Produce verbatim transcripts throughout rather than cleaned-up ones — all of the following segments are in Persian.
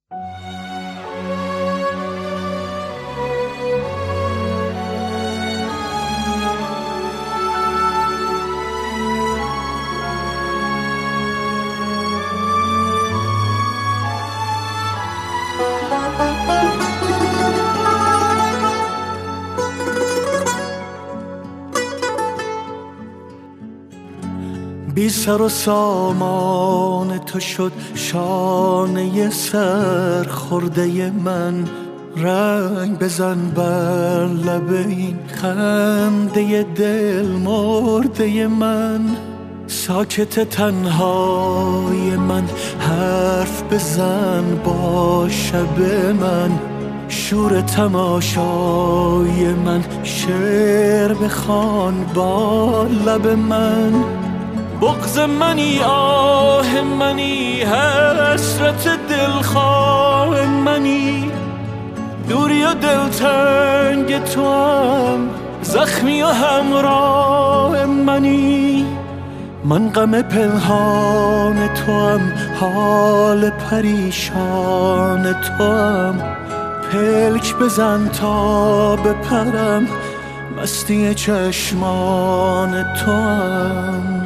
بی سر و سامان تو شد شانه سر خورده من، رنگ بزن بر لب این خنده دل مرده من. ساکت تنهای من حرف بزن با شب من، شور تماشای من شعر بخوان با لب من. بغض منی آه منی حسرت دلخواه منی، دوری و دلتنگ تو هم زخمی و همراه منی. من غم پنهان تو هم حال پریشان تو هم، پلک بزن تا بپرم مستی چشمان تو هم.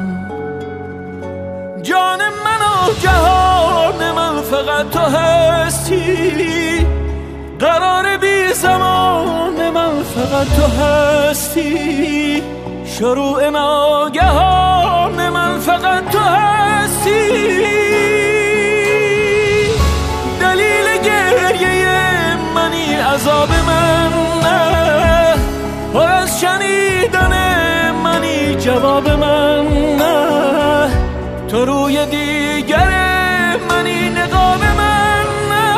جان من و جهان من فقط تو هستی، قرار بی زمان من فقط تو هستی، شروع ناگهان من فقط تو هستی. دلیل گریه منی عذاب من نه، پر از شنیدن منی جواب من نه، تو روی دیگر منی نقاب من نه.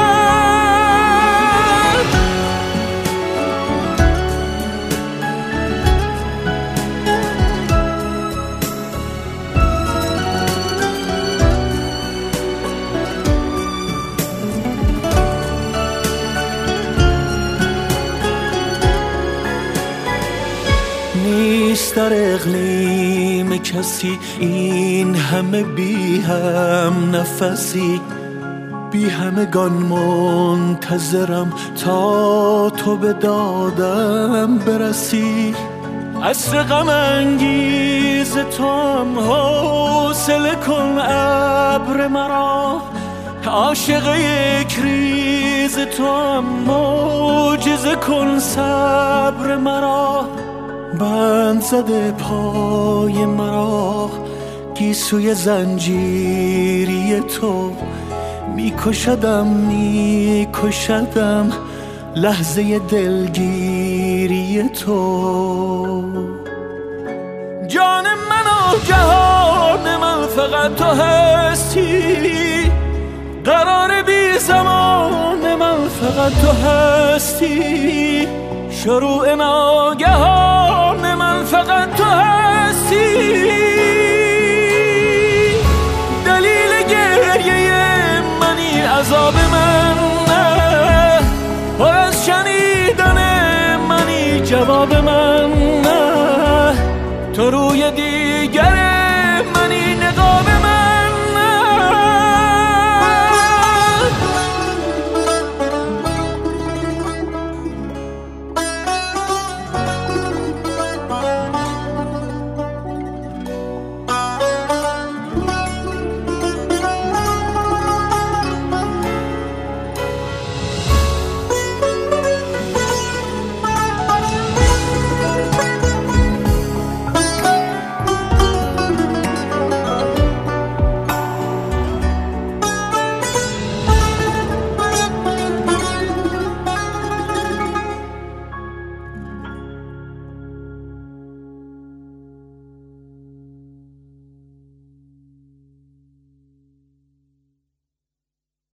نیست در اقلیم کسی این همه بی هم نفسی، بی همگان منتظرم تا تو به دادم برسی. عصر غم انگیز تو هم حوصله کن ابر مرا، عاشق یک ریز تو هم معجزه کن صبر مرا. بند زده پای مرا گیسوی زنجیری تو، میکشدم میکشدم لحظه دلگیری تو. جان من و جهان من فقط تو هستی، قرار بی زمان من فقط تو هستی، شروع ناگهان من فقط تو هستی. دلیل گریه منی عذاب